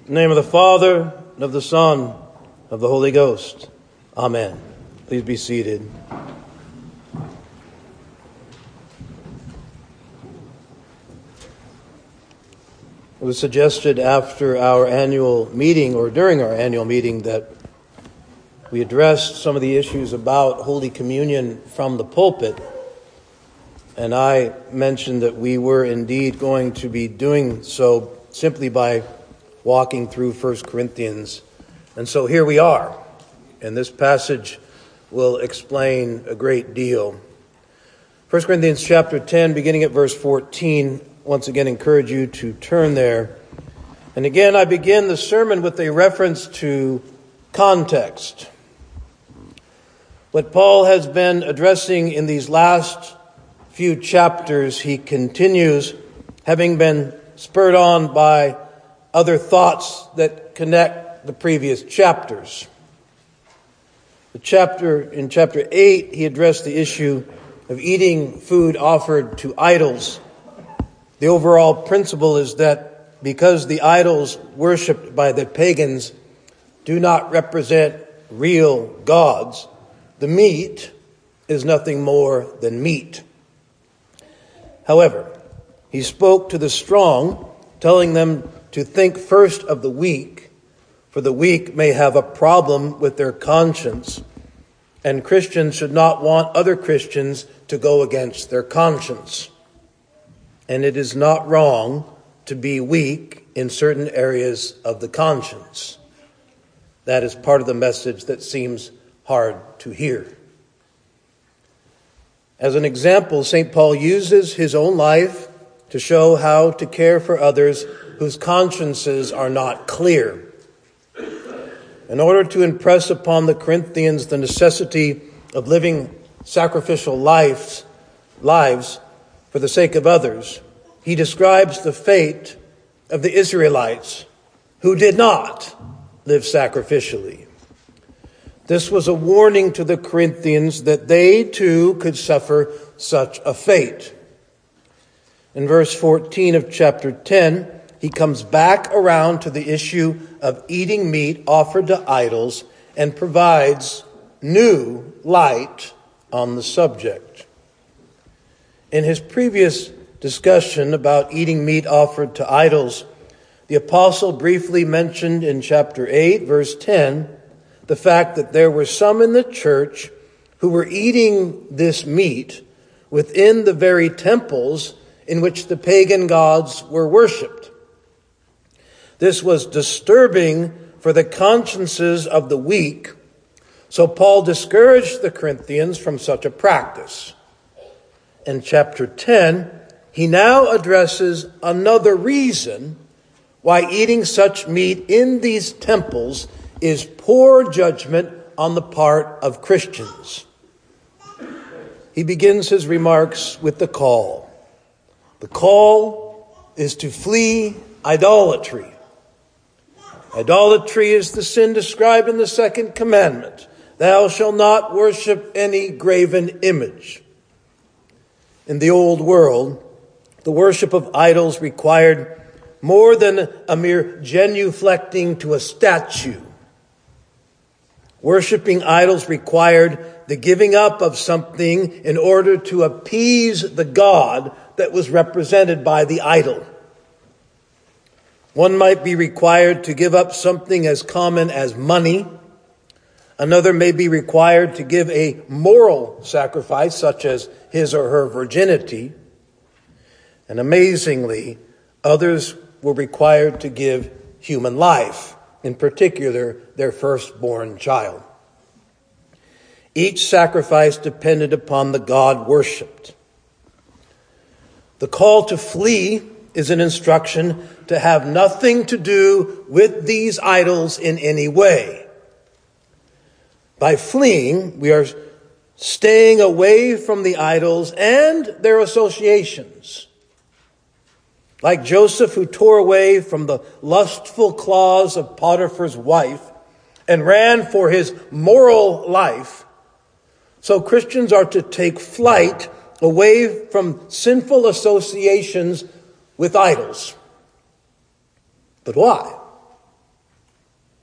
In the name of the Father, and of the Son, and of the Holy Ghost. Amen. Please be seated. It was suggested after our annual meeting, or during our annual meeting, that we addressed some of the issues about Holy Communion from the pulpit. And I mentioned that we were indeed going to be doing so simply by walking through 1 Corinthians. And so here we are. And this passage will explain a great deal. 1 Corinthians chapter 10, beginning at verse 14. Once again, encourage you to turn there. And again, I begin the sermon with a reference to context. What Paul has been addressing in these last few chapters, he continues, having been spurred on by other thoughts that connect the previous chapters. In chapter 8, he addressed the issue of eating food offered to idols. The overall principle is that because the idols worshipped by the pagans do not represent real gods, the meat is nothing more than meat. However, he spoke to the strong, telling them to think first of the weak, for the weak may have a problem with their conscience, and Christians should not want other Christians to go against their conscience. And it is not wrong to be weak in certain areas of the conscience. That is part of the message that seems hard to hear. As an example, St. Paul uses his own life to show how to care for others whose consciences are not clear. In order to impress upon the Corinthians the necessity of living sacrificial lives for the sake of others, he describes the fate of the Israelites who did not live sacrificially. This was a warning to the Corinthians that they too could suffer such a fate. In verse 14 of chapter 10, he comes back around to the issue of eating meat offered to idols and provides new light on the subject. In his previous discussion about eating meat offered to idols, the apostle briefly mentioned in chapter 8, verse 10, the fact that there were some in the church who were eating this meat within the very temples in which the pagan gods were worshipped. This was disturbing for the consciences of the weak, so Paul discouraged the Corinthians from such a practice. In chapter 10, he now addresses another reason why eating such meat in these temples is poor judgment on the part of Christians. He begins his remarks with the call. The call is to flee idolatry. Idolatry is the sin described in the second commandment. Thou shalt not worship any graven image. In the old world, the worship of idols required more than a mere genuflecting to a statue. Worshipping idols required the giving up of something in order to appease the god that was represented by the idol. One might be required to give up something as common as money. Another may be required to give a moral sacrifice, such as his or her virginity. And amazingly, others were required to give human life, in particular, their firstborn child. Each sacrifice depended upon the god worshipped. The call to flee is an instruction to have nothing to do with these idols in any way. By fleeing, we are staying away from the idols and their associations. Like Joseph, who tore away from the lustful claws of Potiphar's wife and ran for his moral life, so Christians are to take flight away from sinful associations with idols. But why?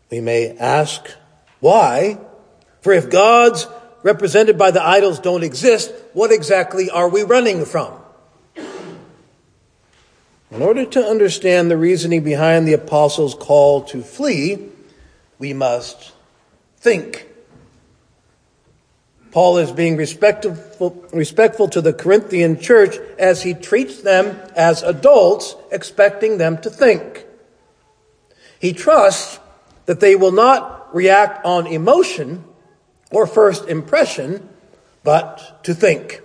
We may ask, why? For if gods represented by the idols don't exist, what exactly are we running from? In order to understand the reasoning behind the apostles' call to flee, we must think. Paul is being respectful to the Corinthian church as he treats them as adults, expecting them to think. He trusts that they will not react on emotion or first impression, but to think.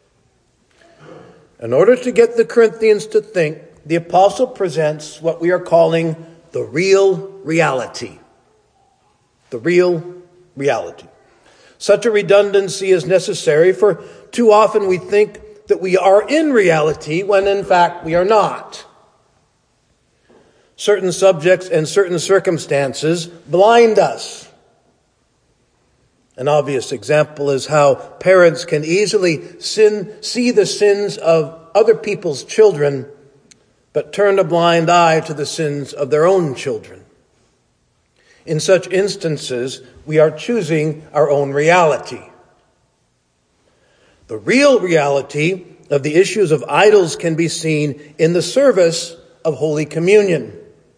In order to get the Corinthians to think, the apostle presents what we are calling the real reality. The real reality. Such a redundancy is necessary, for too often we think that we are in reality when in fact we are not. Certain subjects and certain circumstances blind us. An obvious example is how parents can easily see the sins of other people's children, but turn a blind eye to the sins of their own children. In such instances, we are choosing our own reality. The real reality of the issues of idols can be seen in the service of Holy Communion.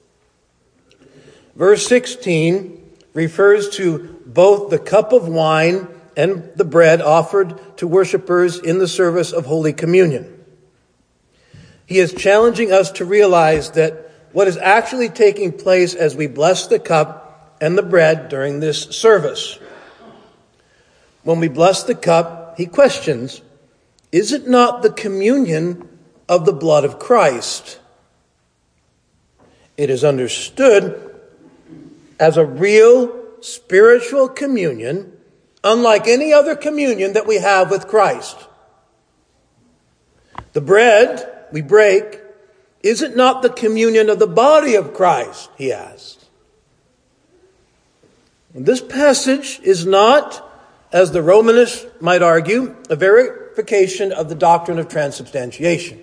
Verse 16 refers to both the cup of wine and the bread offered to worshipers in the service of Holy Communion. He is challenging us to realize that what is actually taking place as we bless the cup and the bread during this service. When we bless the cup, he questions, is it not the communion of the blood of Christ? It is understood as a real spiritual communion, unlike any other communion that we have with Christ. The bread we break, is it not the communion of the body of Christ, he asks. This passage is not, as the Romanists might argue, a verification of the doctrine of transubstantiation.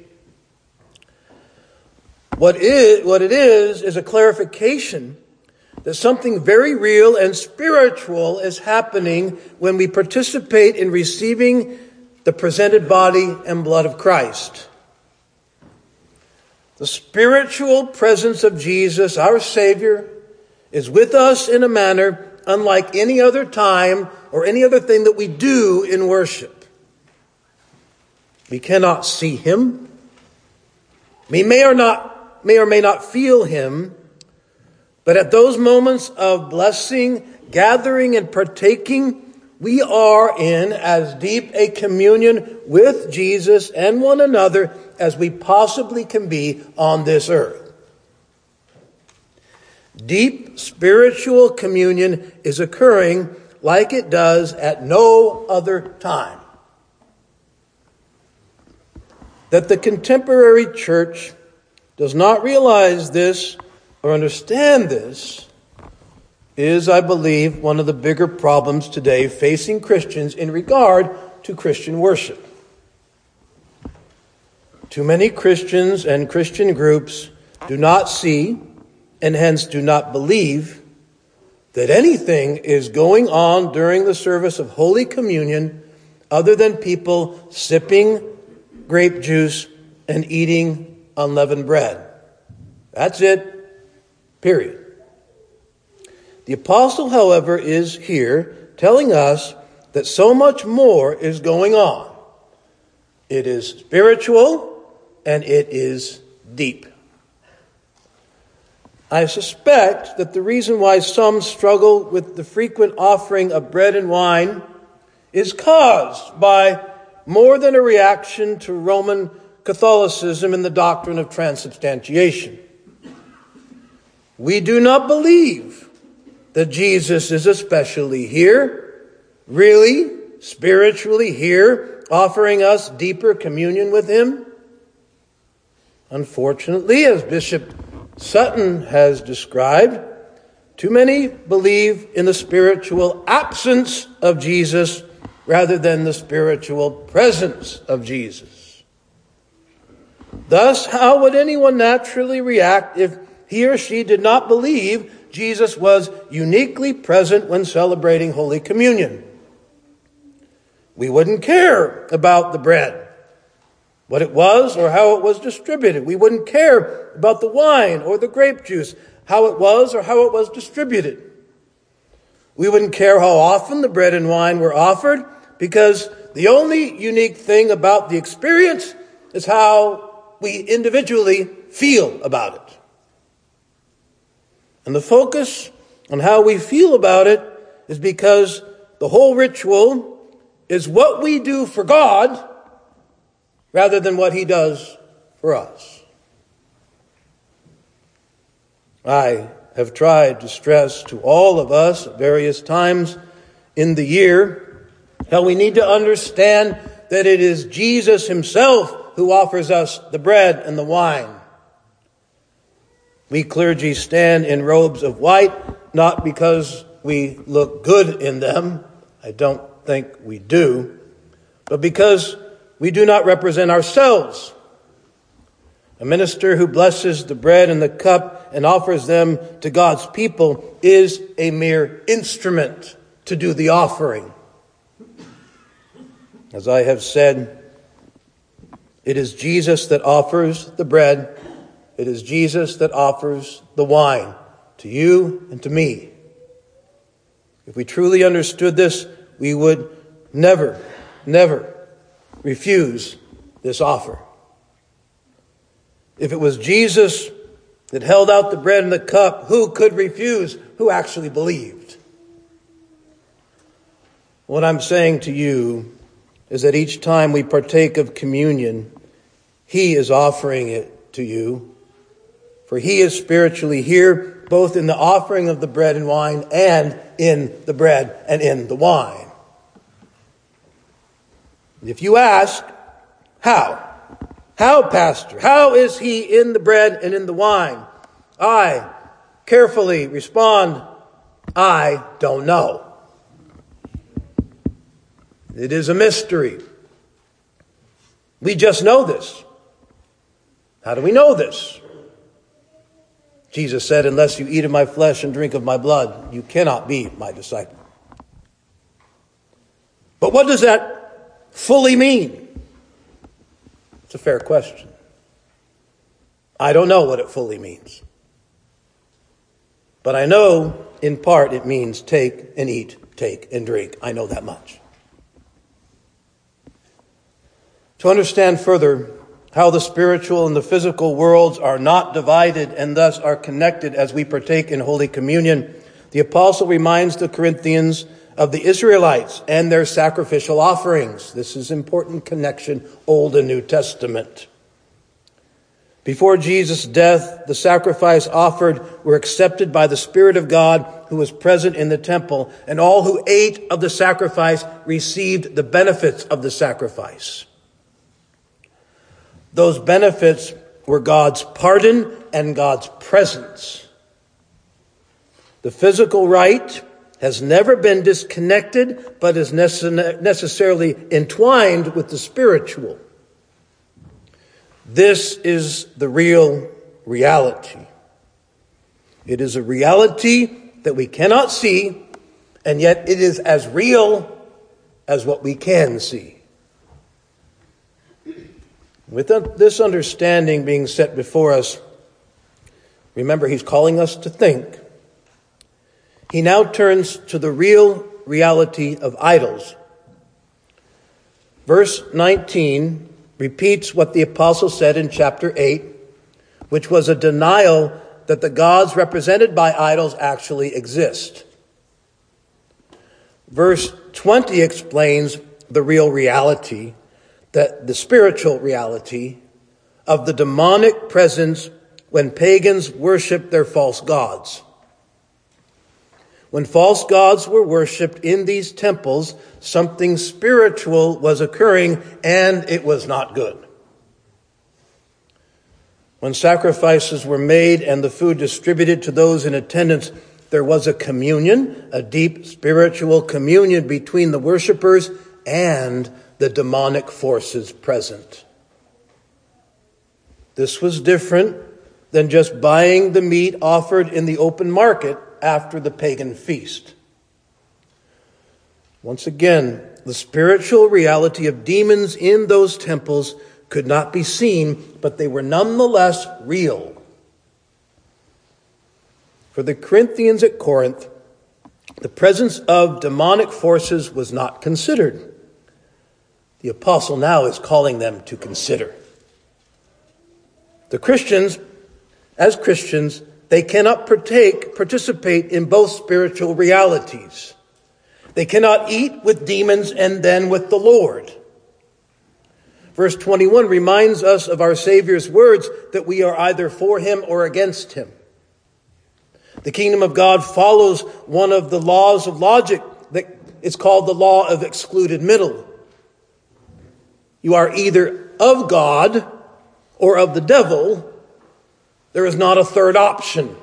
What it is a clarification that something very real and spiritual is happening when we participate in receiving the presented body and blood of Christ. The spiritual presence of Jesus, our Savior, is with us in a manner unlike any other time or any other thing that we do in worship. We cannot see him. We may or may not feel him, but at those moments of blessing, gathering, and partaking, we are in as deep a communion with Jesus and one another as we possibly can be on this earth. Deep spiritual communion is occurring like it does at no other time. That the contemporary church does not realize this or understand this is, I believe, one of the bigger problems today facing Christians in regard to Christian worship. Too many Christians and Christian groups do not see and hence do not believe that anything is going on during the service of Holy Communion other than people sipping grape juice and eating unleavened bread. That's it. Period. The apostle, however, is here telling us that so much more is going on. It is spiritual and it is deep. I suspect that the reason why some struggle with the frequent offering of bread and wine is caused by more than a reaction to Roman Catholicism and the doctrine of transubstantiation. We do not believe that Jesus is especially here, really, spiritually here, offering us deeper communion with him. Unfortunately, as Bishop Sutton has described, too many believe in the spiritual absence of Jesus rather than the spiritual presence of Jesus. Thus, how would anyone naturally react if he or she did not believe Jesus was uniquely present when celebrating Holy Communion. We wouldn't care about the bread, what it was or how it was distributed. We wouldn't care about the wine or the grape juice, how it was or how it was distributed. We wouldn't care how often the bread and wine were offered, because the only unique thing about the experience is how we individually feel about it. And the focus on how we feel about it is because the whole ritual is what we do for God rather than what He does for us. I have tried to stress to all of us at various times in the year how we need to understand that it is Jesus Himself who offers us the bread and the wine. We clergy stand in robes of white, not because we look good in them. I don't think we do. But because we do not represent ourselves. A minister who blesses the bread and the cup and offers them to God's people is a mere instrument to do the offering. As I have said, it is Jesus that offers the bread. It is Jesus that offers the wine to you and to me. If we truly understood this, we would never refuse this offer. If it was Jesus that held out the bread and the cup, who could refuse? Who actually believed? What I'm saying to you is that each time we partake of communion, He is offering it to you. For He is spiritually here, both in the offering of the bread and wine and in the bread and in the wine. If you ask, how? How, Pastor? How is He in the bread and in the wine? I carefully respond, I don't know. It is a mystery. We just know this. How do we know this? Jesus said, unless you eat of my flesh and drink of my blood, you cannot be my disciple. But what does that fully mean? It's a fair question. I don't know what it fully means. But I know, in part, it means take and eat, take and drink. I know that much. To understand further how the spiritual and the physical worlds are not divided and thus are connected as we partake in Holy Communion, the apostle reminds the Corinthians of the Israelites and their sacrificial offerings. This is important connection, Old and New Testament. Before Jesus' death, the sacrifice offered were accepted by the Spirit of God who was present in the temple, and all who ate of the sacrifice received the benefits of the sacrifice. Those benefits were God's pardon and God's presence. The physical rite has never been disconnected, but is necessarily entwined with the spiritual. This is the real reality. It is a reality that we cannot see, and yet it is as real as what we can see. With this understanding being set before us, remember, He's calling us to think. He now turns to the real reality of idols. Verse 19 repeats what the apostle said in chapter 8, which was a denial that the gods represented by idols actually exist. Verse 20 explains the real reality, that the spiritual reality of the demonic presence when pagans worship their false gods. When false gods were worshipped in these temples, something spiritual was occurring, and it was not good. When sacrifices were made and the food distributed to those in attendance, there was a communion, a deep spiritual communion between the worshipers and the demonic forces present. This was different than just buying the meat offered in the open market after the pagan feast. Once again, the spiritual reality of demons in those temples could not be seen, but they were nonetheless real. For the Corinthians at Corinth, the presence of demonic forces was not considered. The apostle now is calling them to consider. The Christians, as Christians, they cannot participate in both spiritual realities. They cannot eat with demons and then with the Lord. Verse 21 reminds us of our Savior's words that we are either for him or against him. The kingdom of God follows one of the laws of logic that is called the law of excluded middle. You are either of God or of the devil. There is not a third option.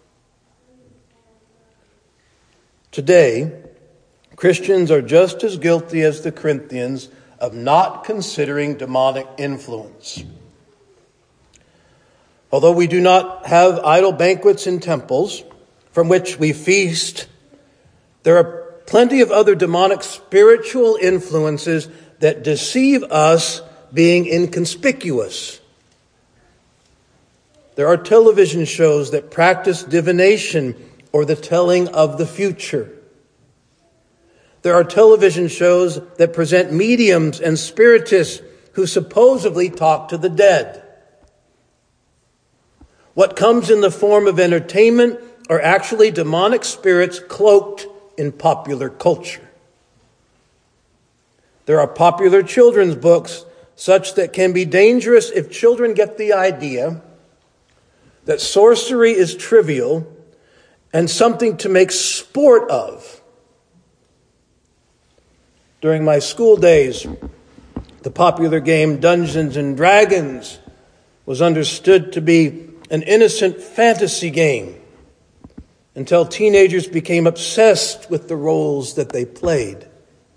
Today, Christians are just as guilty as the Corinthians of not considering demonic influence. Although we do not have idol banquets in temples from which we feast, there are plenty of other demonic spiritual influences that deceive us, being inconspicuous. There are television shows that practice divination or the telling of the future. There are television shows that present mediums and spiritists who supposedly talk to the dead. What comes in the form of entertainment are actually demonic spirits cloaked in popular culture. There are popular children's books such that can be dangerous if children get the idea that sorcery is trivial and something to make sport of. During my school days, the popular game Dungeons and Dragons was understood to be an innocent fantasy game until teenagers became obsessed with the roles that they played.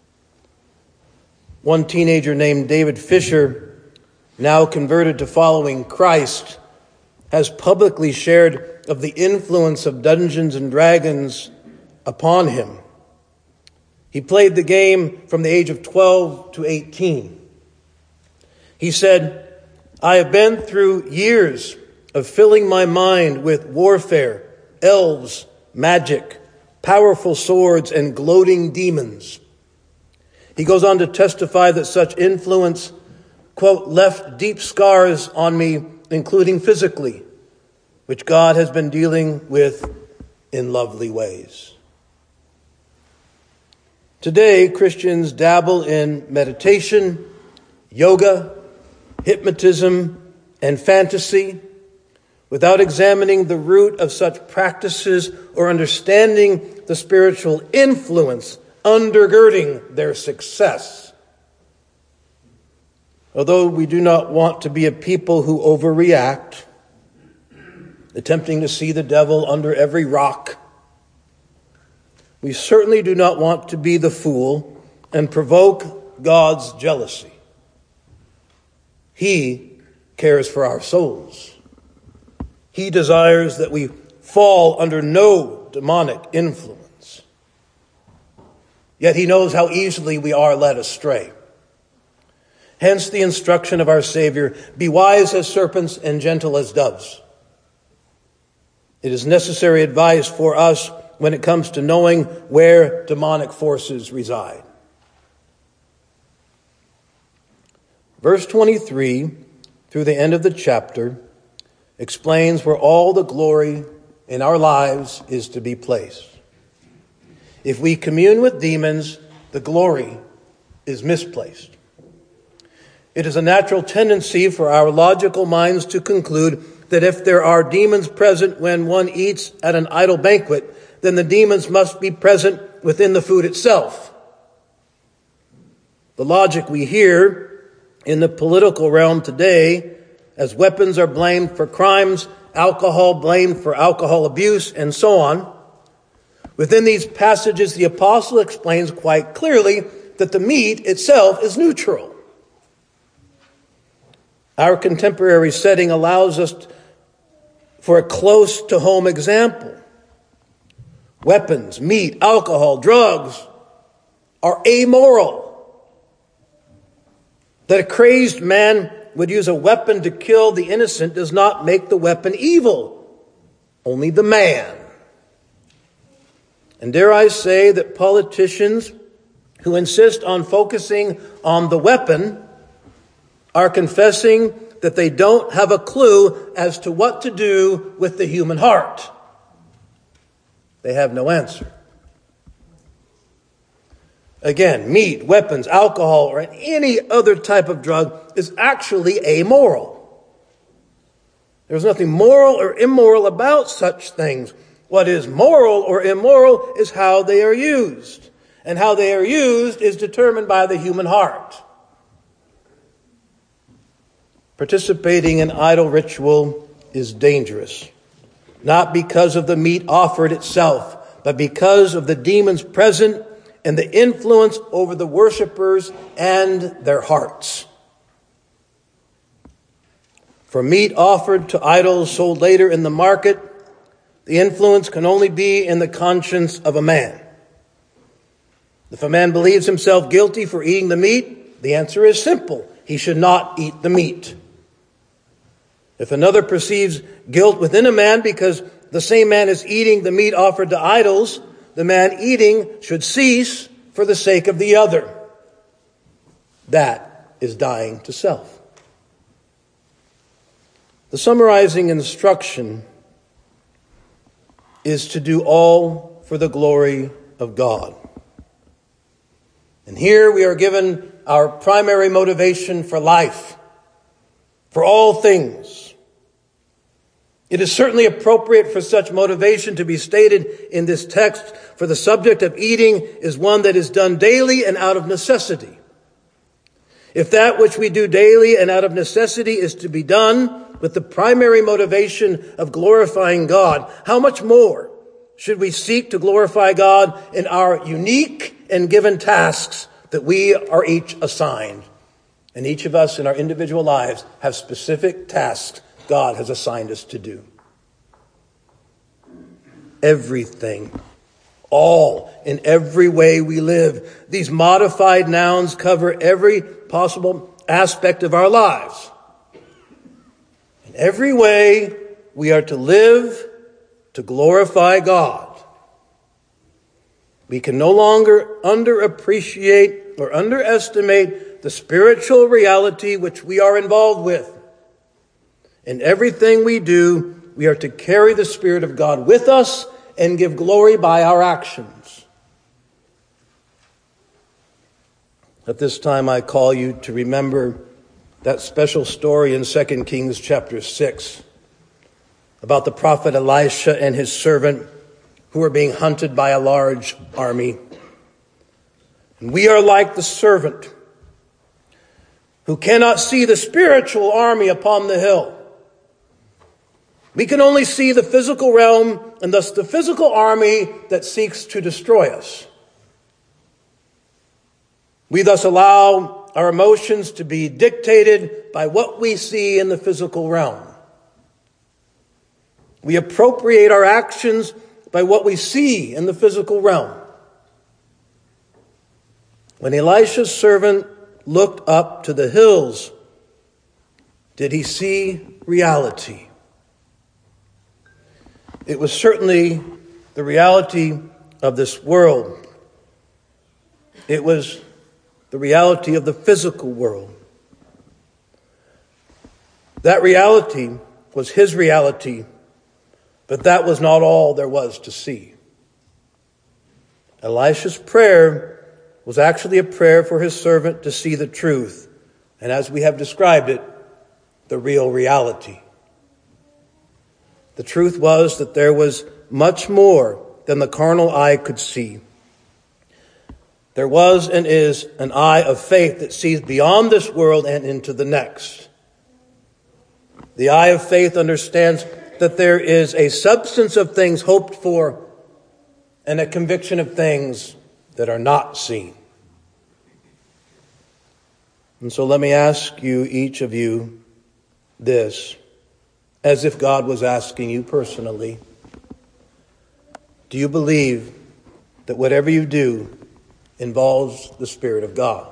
One teenager named David Fisher, now converted to following Christ, has publicly shared of the influence of Dungeons and Dragons upon him. He played the game from the age of 12 to 18. He said, "I have been through years of filling my mind with warfare, elves, magic, powerful swords, and gloating demons." He goes on to testify that such influence, quote, "left deep scars on me, including physically, which God has been dealing with in lovely ways." Today, Christians dabble in meditation, yoga, hypnotism, and fantasy without examining the root of such practices or understanding the spiritual influence undergirding their success. Although we do not want to be a people who overreact, attempting to see the devil under every rock, we certainly do not want to be the fool and provoke God's jealousy. He cares for our souls. He desires that we fall under no demonic influence. Yet he knows how easily we are led astray. Hence the instruction of our Savior, "Be wise as serpents and gentle as doves." It is necessary advice for us when it comes to knowing where demonic forces reside. Verse 23 through the end of the chapter explains where all the glory in our lives is to be placed. If we commune with demons, the glory is misplaced. It is a natural tendency for our logical minds to conclude that if there are demons present when one eats at an idol banquet, then the demons must be present within the food itself. The logic we hear in the political realm today, as weapons are blamed for crimes, alcohol blamed for alcohol abuse, and so on. Within these passages, the apostle explains quite clearly that the meat itself is neutral. Our contemporary setting allows us for a close-to-home example. Weapons, meat, alcohol, drugs are amoral. That a crazed man would use a weapon to kill the innocent does not make the weapon evil, only the man. And dare I say that politicians who insist on focusing on the weapon are confessing that they don't have a clue as to what to do with the human heart. They have no answer. Again, meat, weapons, alcohol, or any other type of drug is actually amoral. There's nothing moral or immoral about such things. What is moral or immoral is how they are used. And how they are used is determined by the human heart. Participating in idol ritual is dangerous, not because of the meat offered itself, but because of the demons present and the influence over the worshipers and their hearts. For meat offered to idols sold later in the market, the influence can only be in the conscience of a man. If a man believes himself guilty for eating the meat, the answer is simple. He should not eat the meat. If another perceives guilt within a man because the same man is eating the meat offered to idols, the man eating should cease for the sake of the other. That is dying to self. The summarizing instruction is to do all for the glory of God. And here we are given our primary motivation for life, for all things. It is certainly appropriate for such motivation to be stated in this text, for the subject of eating is one that is done daily and out of necessity. If that which we do daily and out of necessity is to be done with the primary motivation of glorifying God, how much more should we seek to glorify God in our unique and given tasks that we are each assigned? And each of us in our individual lives have specific tasks God has assigned us to do. Everything, all, in every way we live. These modified nouns cover every possible aspect of our lives. In every way, we are to live to glorify God. We can no longer underappreciate or underestimate the spiritual reality which we are involved with. In everything we do, we are to carry the Spirit of God with us and give glory by our actions. At this time, I call you to remember that special story in 2 Kings chapter 6 about the prophet Elisha and his servant who were being hunted by a large army. And we are like the servant who cannot see the spiritual army upon the hill. We can only see the physical realm and thus the physical army that seeks to destroy us. We thus allow our emotions to be dictated by what we see in the physical realm. We appropriate our actions by what we see in the physical realm. When Elisha's servant looked up to the hills, did he see reality? It was certainly the reality of this world. It was the reality of the physical world. That reality was his reality, but that was not all there was to see. Elisha's prayer was actually a prayer for his servant to see the truth, and as we have described it, the real reality. The truth was that there was much more than the carnal eye could see. There was and is an eye of faith that sees beyond this world and into the next. The eye of faith understands that there is a substance of things hoped for and a conviction of things that are not seen. And so let me ask you, each of you, this. as if God was asking you personally, do you believe that whatever you do involves the Spirit of God?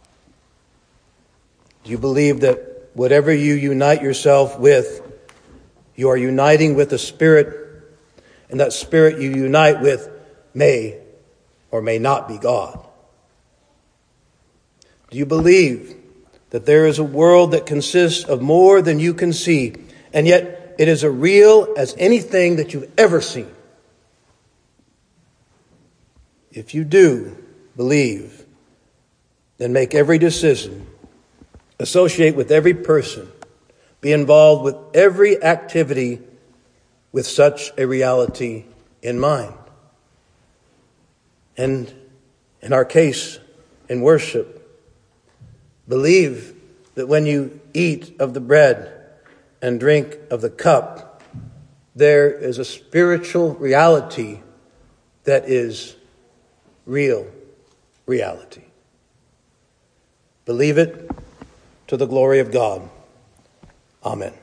Do you believe that whatever you unite yourself with, you are uniting with the Spirit, and that Spirit you unite with may or may not be God? Do you believe that there is a world that consists of more than you can see, and yet it is as real as anything that you've ever seen? If you do believe, then make every decision, associate with every person, be involved with every activity with such a reality in mind. And in our case, in worship, believe that when you eat of the bread and drink of the cup, there is a spiritual reality that is real reality. Believe it to the glory of God. Amen.